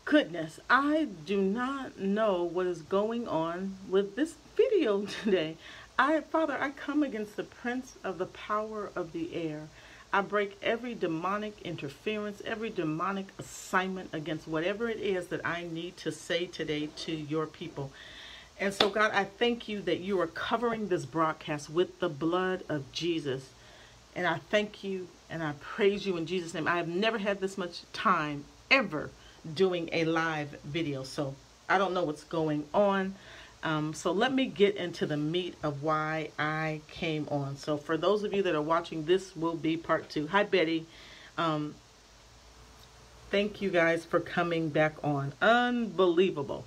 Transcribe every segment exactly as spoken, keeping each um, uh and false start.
goodness, I do not know what is going on with this video today. I, Father, I come against the prince of the power of the air. I break every demonic interference, every demonic assignment against whatever it is that I need to say today to your people. And so, God, I thank you that you are covering this broadcast with the blood of Jesus. And I thank you and I praise you in Jesus' name. I have never had this much time ever doing a live video. So I don't know what's going on. Um, so let me get into the meat of why I came on. So for those of you that are watching, this will be part two. Hi, Betty. Um, thank you guys for coming back on. Unbelievable.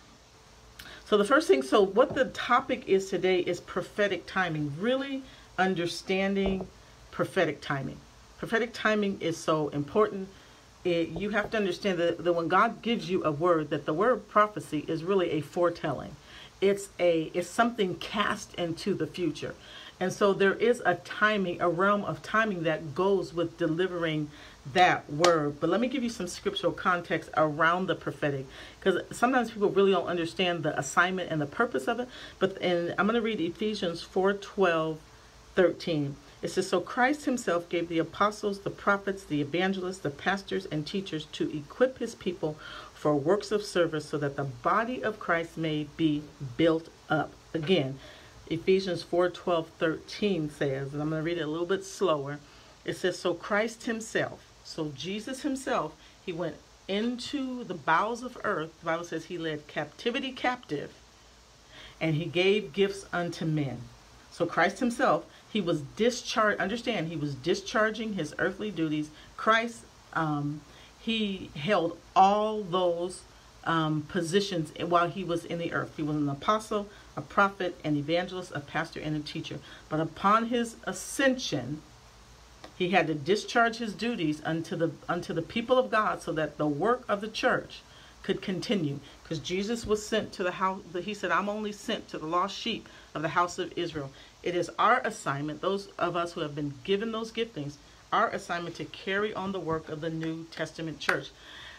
So the first thing, so what the topic is today is prophetic timing. Really understanding prophetic timing. Prophetic timing is so important. It, you have to understand that, that when God gives you a word, that the word prophecy is really a foretelling. It's a it's something cast into the future. And so there is a timing, a realm of timing that goes with delivering that word. But let me give you some scriptural context around the prophetic, because sometimes people really don't understand the assignment and the purpose of it. But and I'm going to read Ephesians four twelve, thirteen. It says, so Christ himself gave the apostles, the prophets, the evangelists, the pastors, and teachers to equip his people for works of service so that the body of Christ may be built up. Again, Ephesians four twelve, thirteen says, and I'm going to read it a little bit slower. It says, so Christ himself, so Jesus himself, he went into the bowels of earth. The Bible says he led captivity captive, and he gave gifts unto men. So Christ himself, he was discharged, understand, he was discharging his earthly duties. Christ, um, he held all those um, positions while he was in the earth. He was an apostle, a prophet, an evangelist, a pastor, and a teacher. But upon his ascension, he had to discharge his duties unto the unto the people of God so that the work of the church could continue. Because Jesus was sent to the house, he said, I'm only sent to the lost sheep of the house of Israel. It is our assignment, those of us who have been given those giftings, our assignment to carry on the work of the New Testament church.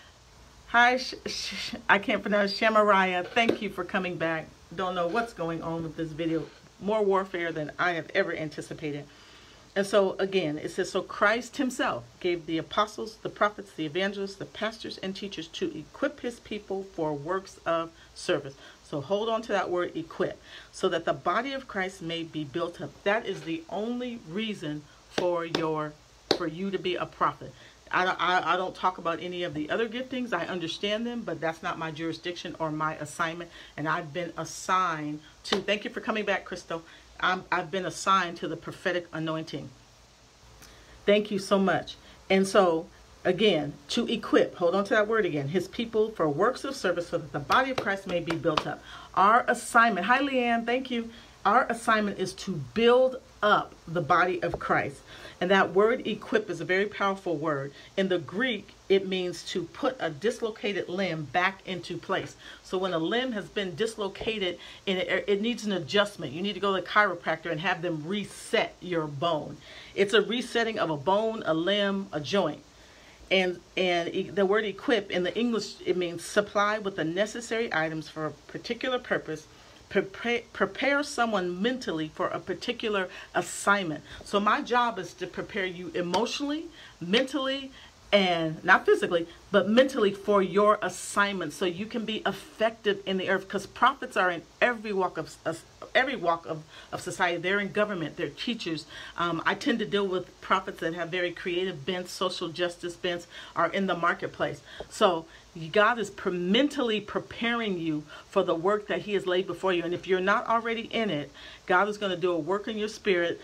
Hi, sh sh I can't pronounce Shamariah. Thank you for coming back. Don't know what's going on with this video. More warfare than I have ever anticipated. And so again, it says, so Christ himself gave the apostles, the prophets, the evangelists, the pastors, and teachers to equip his people for works of service. So hold on to that word equip, so that the body of Christ may be built up. That is the only reason for your, for you to be a prophet. I don't, I, I don't talk about any of the other giftings. I understand them, but that's not my jurisdiction or my assignment. And I've been assigned to, thank you for coming back, Crystal. I'm, I've been assigned to the prophetic anointing. Thank you so much. And so, again, to equip, hold on to that word again, his people for works of service so that the body of Christ may be built up. Our assignment, hi Leanne, thank you. Our assignment is to build up the body of Christ. And that word equip is a very powerful word. In the Greek, it means to put a dislocated limb back into place. So when a limb has been dislocated, and it, it needs an adjustment, you need to go to the chiropractor and have them reset your bone. It's a resetting of a bone, a limb, a joint. And, and the word equip in the English, it means supply with the necessary items for a particular purpose. Prepare, prepare someone mentally for a particular assignment. So my job is to prepare you emotionally, mentally, and not physically, but mentally for your assignment, so you can be effective in the earth. Because prophets are in every walk of uh, every walk of, of society. They're in government. They're teachers. Um, I tend to deal with prophets that have very creative bents, social justice bents, are in the marketplace. So God is pre mentally preparing you for the work that he has laid before you. And if you're not already in it, God is going to do a work in your spirit,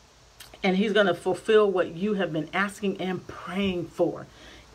and he's going to fulfill what you have been asking and praying for.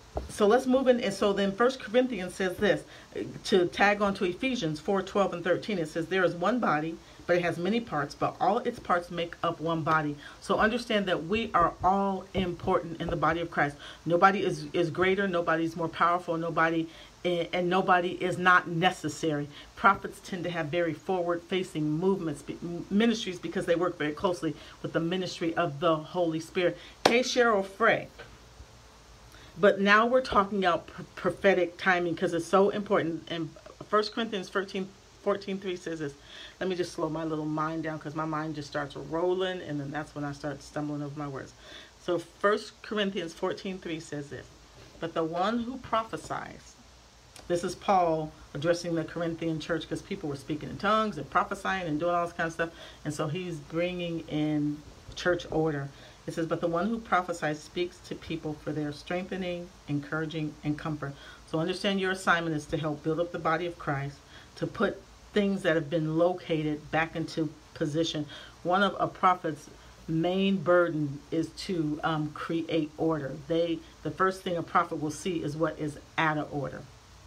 So let's move in. And so then First Corinthians says this, to tag on to Ephesians four twelve and thirteen. It says, there is one body, but it has many parts, but all its parts make up one body. So understand that we are all important in the body of Christ. Nobody is, is greater. Nobody's more powerful. Nobody and nobody is not necessary. Prophets tend to have very forward-facing movements, ministries, because they work very closely with the ministry of the Holy Spirit. Hey, Cheryl Frey. But now we're talking about pr- prophetic timing because it's so important. And First Corinthians fourteen, fourteen three says this. Let me just slow my little mind down because my mind just starts rolling, and then that's when I start stumbling over my words. So First Corinthians fourteen three says this. But the one who prophesies, this is Paul addressing the Corinthian church because people were speaking in tongues and prophesying and doing all this kind of stuff. And so he's bringing in church order. It says, but the one who prophesies speaks to people for their strengthening, encouraging, and comfort. So understand your assignment is to help build up the body of Christ, to put things that have been located back into position. One of a prophet's main burden is to um, create order. They, the first thing a prophet will see is what is out of order.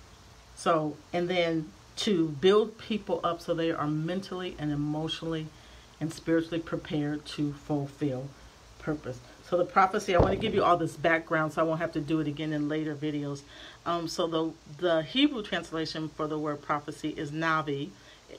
So, and then to build people up so they are mentally and emotionally and spiritually prepared to fulfill purpose. So the prophecy, I want to give you all this background so I won't have to do it again in later videos. Um, so the, the Hebrew translation for the word prophecy is Navi.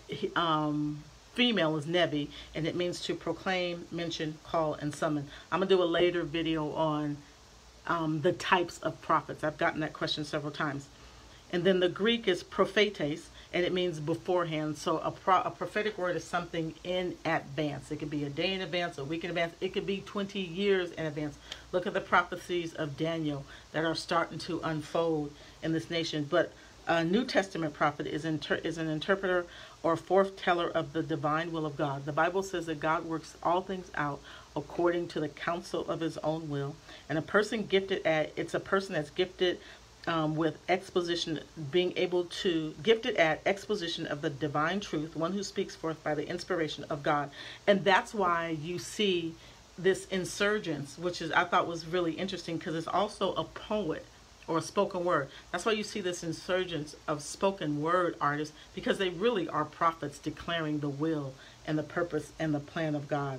Um, female is Nevi, and it means to proclaim, mention, call, and summon. I'm going to do a later video on um, the types of prophets. I've gotten that question several times. And then the Greek is prophetes, and it means beforehand. So a, pro a prophetic word is something in advance. It could be a day in advance, a week in advance. It could be twenty years in advance. Look at the prophecies of Daniel that are starting to unfold in this nation. But a New Testament prophet is, inter is an interpreter or foreteller of the divine will of God. The Bible says that God works all things out according to the counsel of his own will. And a person gifted at, it's a person that's gifted Um, with exposition, being able to, gifted at exposition of the divine truth, one who speaks forth by the inspiration of God. And that's why you see this insurgence, which is, I thought was really interesting because it's also a poet or a spoken word. That's why you see this insurgence of spoken word artists, because they really are prophets declaring the will and the purpose and the plan of God.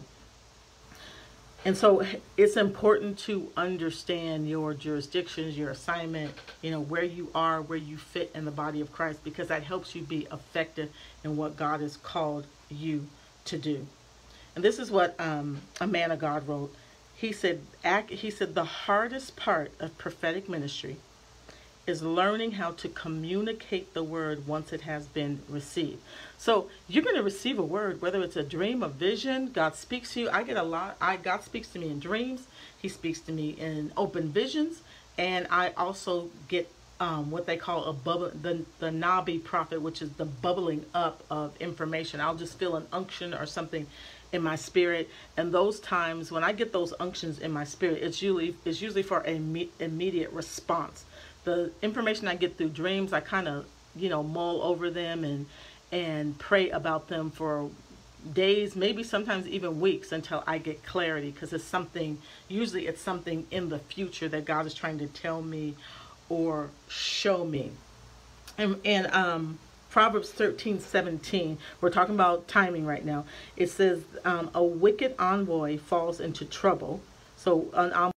And so it's important to understand your jurisdictions, your assignment, you know, where you are, where you fit in the body of Christ, because that helps you be effective in what God has called you to do. And this is what um, a man of God wrote. He said, act, he said, the hardest part of prophetic ministry is learning how to communicate the word once it has been received. So you're going to receive a word, whether it's a dream, a vision. God speaks to you. I get a lot. I God speaks to me in dreams. He speaks to me in open visions. And I also get um, what they call a bubble, the, the Nabi prophet, which is the bubbling up of information. I'll just feel an unction or something in my spirit. And those times when I get those unctions in my spirit, it's usually, it's usually for an immediate response. The information I get through dreams, I kind of, you know, mull over them and and pray about them for days, maybe sometimes even weeks, until I get clarity, because it's something, usually it's something in the future that God is trying to tell me or show me. And, and um, Proverbs thirteen seventeen, we're talking about timing right now. It says, um, a wicked envoy falls into trouble. So, um,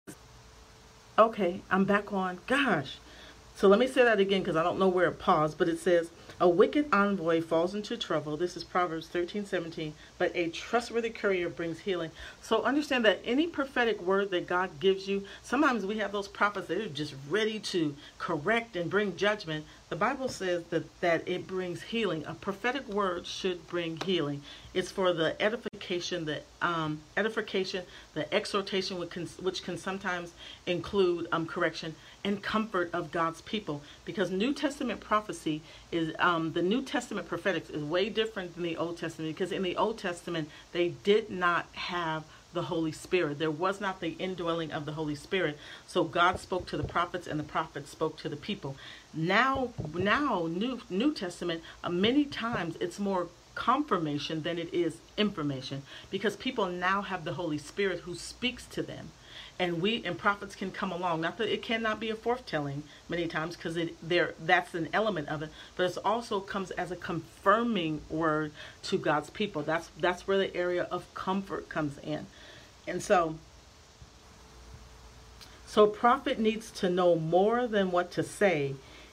okay, I'm back on. Gosh. So let me say that again because I don't know where it paused, but it says, a wicked envoy falls into trouble. This is Proverbs thirteen seventeen, but a trustworthy courier brings healing. So understand that any prophetic word that God gives you, sometimes we have those prophets that are just ready to correct and bring judgment. The Bible says that, that it brings healing. A prophetic word should bring healing. It's for the edification, the um, edification, the exhortation, which can, which can sometimes include um, correction and comfort of God's people. Because New Testament prophecy is, um, the New Testament prophetics is way different than the Old Testament. Because in the Old Testament, they did not have the Holy Spirit. There was not the indwelling of the Holy Spirit. So God spoke to the prophets and the prophets spoke to the people. Now, now New, New Testament, uh, many times it's more confirmation than it is information, because people now have the Holy Spirit who speaks to them. And we and prophets can come along. Not that it cannot be a forthtelling many times, because it there that's an element of it, but it also comes as a confirming word to God's people. That's that's where the area of comfort comes in. And so so a prophet needs to know more than what to say.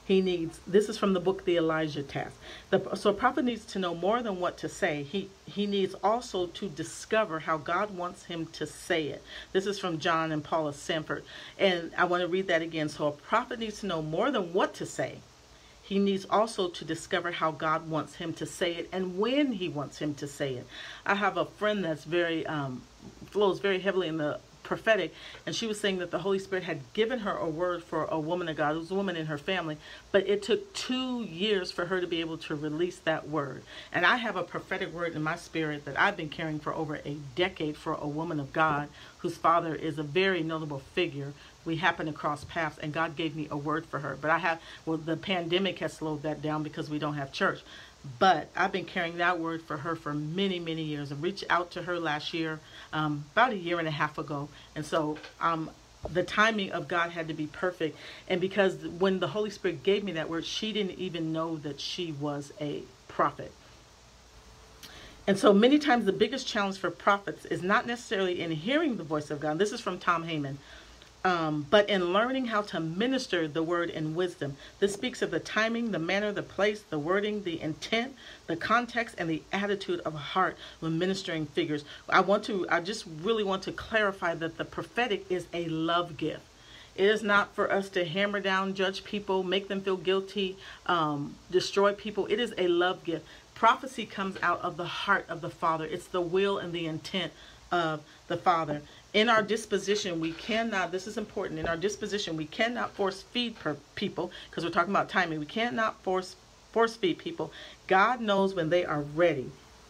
He needs, this is from the book, The Elijah Task. The, so a prophet needs to know more than what to say. He, he needs also to discover how God wants him to say it. This is from John and Paula Sanford. And I want to read that again. So a prophet needs to know more than what to say. He needs also to discover how God wants him to say it and when he wants him to say it. I have a friend that's very, um, flows very heavily in the prophetic, and she was saying that the Holy Spirit had given her a word for a woman of God. It was a woman in her family, but it took two years for her to be able to release that word. And I have a prophetic word in my spirit that I've been carrying for over a decade for a woman of God whose father is a very notable figure. We happened to cross paths, and God gave me a word for her. But I have, well, the pandemic has slowed that down because we don't have church. But I've been carrying that word for her for many, many years. I reached out to her last year, um, about a year and a half ago. And so um, the timing of God had to be perfect. And because when the Holy Spirit gave me that word, she didn't even know that she was a prophet. And so many times the biggest challenge for prophets is not necessarily in hearing the voice of God. This is from Tom Heyman. Um, but in learning how to minister the word in wisdom. This speaks of the timing, the manner, the place, the wording, the intent, the context, and the attitude of heart when ministering figures. I want to, I just really want to clarify that the prophetic is a love gift. It is not for us to hammer down, judge people, make them feel guilty, um, destroy people. It is a love gift. Prophecy comes out of the heart of the Father. It's the will and the intent of the Father. In our disposition, we cannot, this is important, in our disposition, we cannot force feed per people, because we're talking about timing. We cannot force force feed people. God knows when they are ready.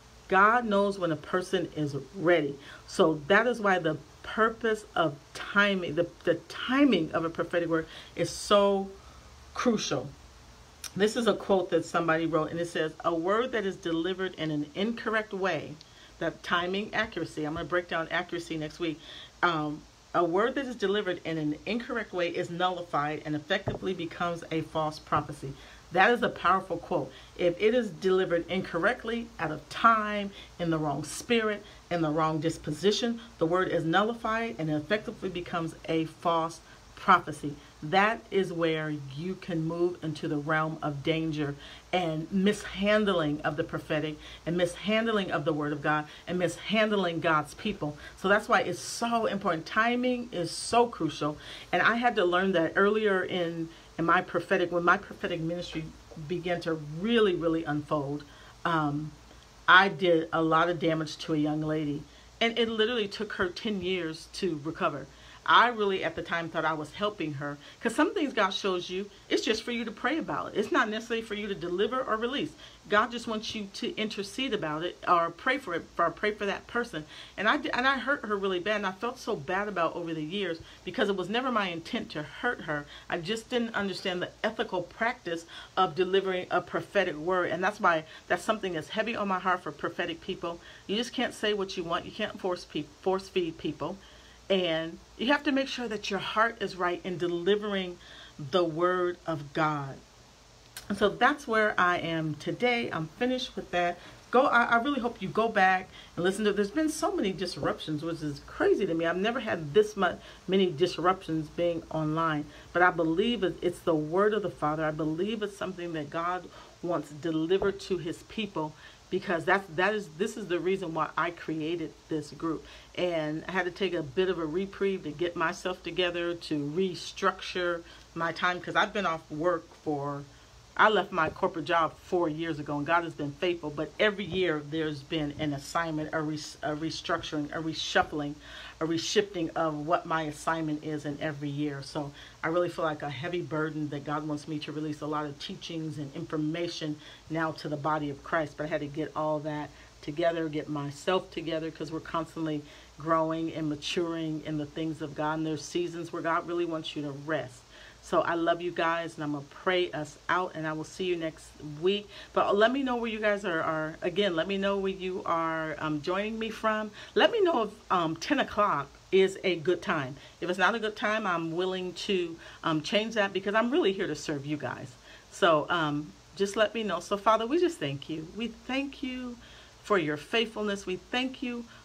God knows when a person is ready. So that is why the purpose of timing, the, the timing of a prophetic word is so crucial. This is a quote that somebody wrote, and it says, a word that is delivered in an incorrect way, that timing, accuracy, I'm going to break down accuracy next week. Um, a word that is delivered in an incorrect way is nullified and effectively becomes a false prophecy. That is a powerful quote. If it is delivered incorrectly, out of time, in the wrong spirit, in the wrong disposition, the word is nullified and effectively becomes a false prophecy. That is where you can move into the realm of danger and mishandling of the prophetic and mishandling of the word of God and mishandling God's people. So that's why it's so important. Timing is so crucial. And I had to learn that earlier in, in my prophetic, when my prophetic ministry began to really, really unfold. Um, I did a lot of damage to a young lady, and it literally took her ten years to recover. I really at the time thought I was helping her, because some things God shows you, it's just for you to pray about it. It's not necessarily for you to deliver or release. God just wants you to intercede about it or pray for it, or pray for that person. And I did, and I hurt her really bad, and I felt so bad about over the years because it was never my intent to hurt her. I just didn't understand the ethical practice of delivering a prophetic word, and that's why that's something that's heavy on my heart for prophetic people. You just can't say what you want. You can't force pe- force feed people. And you have to make sure that your heart is right in delivering the word of God. And so that's where I am today. I'm finished with that. Go. I, I really hope you go back and listen to. There's been so many disruptions, which is crazy to me. I've never had this much many disruptions being online. But I believe it's the word of the Father. I believe it's something that God wants delivered to His people. Because that's, that is, this is the reason why I created this group. And I had to take a bit of a reprieve to get myself together, to restructure my time. Because I've been off work for, I left my corporate job four years ago, and God has been faithful. But every year there's been an assignment, a, re, a restructuring, a reshuffling, a reshifting of what my assignment is in every year. So I really feel like a heavy burden that God wants me to release a lot of teachings and information now to the body of Christ. But I had to get all that together, get myself together, because we're constantly growing and maturing in the things of God. And there's seasons where God really wants you to rest. So I love you guys, and I'm going to pray us out, and I will see you next week. But let me know where you guys are. are again, let me know where you are um, joining me from. Let me know if um, ten o'clock is a good time. If it's not a good time, I'm willing to um, change that, because I'm really here to serve you guys. So um, just let me know. So, Father, we just thank you. We thank you for your faithfulness. We thank you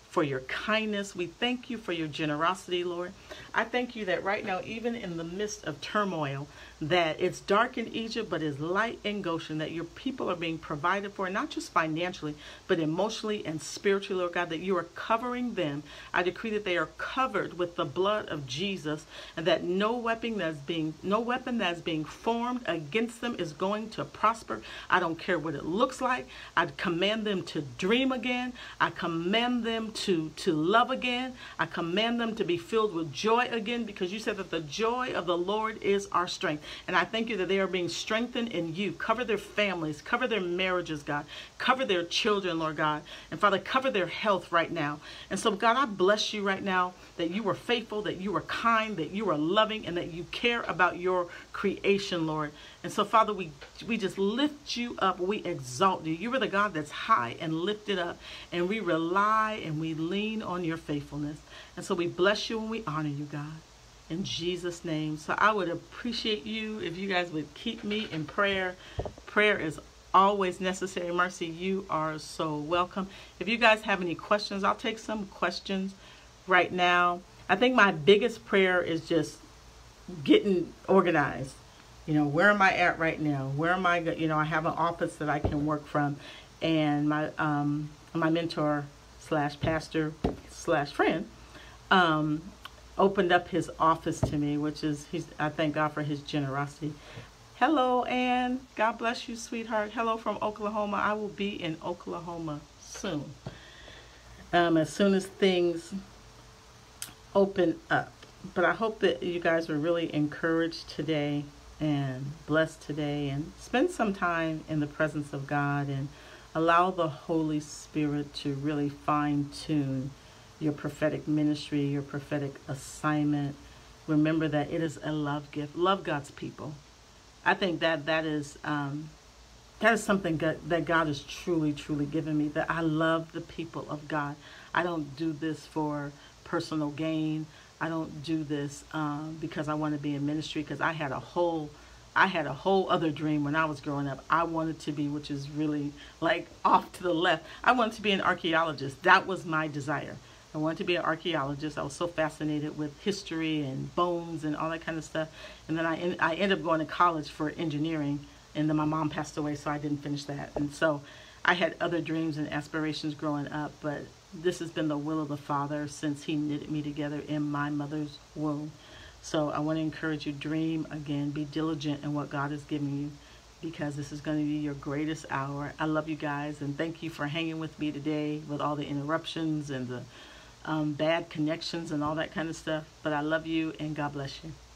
for your kindness. We thank you for your generosity, Lord. I thank you that right now, even in the midst of turmoil, that it's dark in Egypt, but it's light in Goshen, that your people are being provided for, not just financially, but emotionally and spiritually, Lord God, that you are covering them. I decree that they are covered with the blood of Jesus, and that no weapon that's being, no weapon that's being formed against them is going to prosper. I don't care what it looks like. I command them to dream again. I command them to, to love again. I command them to be filled with joy again, because you said that the joy of the Lord is our strength. And I thank you that they are being strengthened in you. Cover their families, cover their marriages, God. Cover their children, Lord God. And Father, cover their health right now. And so, God, I bless you right now that you are faithful, that you are kind, that you are loving, and that you care about your creation, Lord. And so, Father, we we just lift you up. We exalt you. You are the God that's high and lifted up. And we rely and we lean on your faithfulness. And so we bless you and we honor you, God, in Jesus' name. So I would appreciate you if you guys would keep me in prayer. Prayer is always necessary. Mercy, you are so welcome. If you guys have any questions, I'll take some questions right now. I think my biggest prayer is just getting organized. You know, where am I at right now? Where am I? You know, I have an office that I can work from, and my um, my mentor slash pastor slash friend um, opened up his office to me, which is, he's, I thank God for his generosity. Hello, Ann. God bless you, sweetheart. Hello from Oklahoma. I will be in Oklahoma soon. Um, as soon as things open up. But I hope that you guys were really encouraged today and blessed today, and spend some time in the presence of God and allow the Holy Spirit to really fine-tune your prophetic ministry, your prophetic assignment. Remember that it is a love gift. Love God's people. I think that that is um, that is something God, that God has truly, truly given me, that I love the people of God. I don't do this for personal gain. I don't do this um, because I want to be in ministry, because I had a whole I had a whole other dream when I was growing up. I wanted to be, which is really like off to the left, I wanted to be an archaeologist. That was my desire. I wanted to be an archaeologist. I was so fascinated with history and bones and all that kind of stuff. And then I, I ended up going to college for engineering, and then my mom passed away, so I didn't finish that. And so I had other dreams and aspirations growing up, but this has been the will of the Father since he knitted me together in my mother's womb. So I want to encourage you, dream again, be diligent in what God has given you, because this is going to be your greatest hour. I love you guys, and thank you for hanging with me today with all the interruptions and the um, bad connections and all that kind of stuff. But I love you, and God bless you.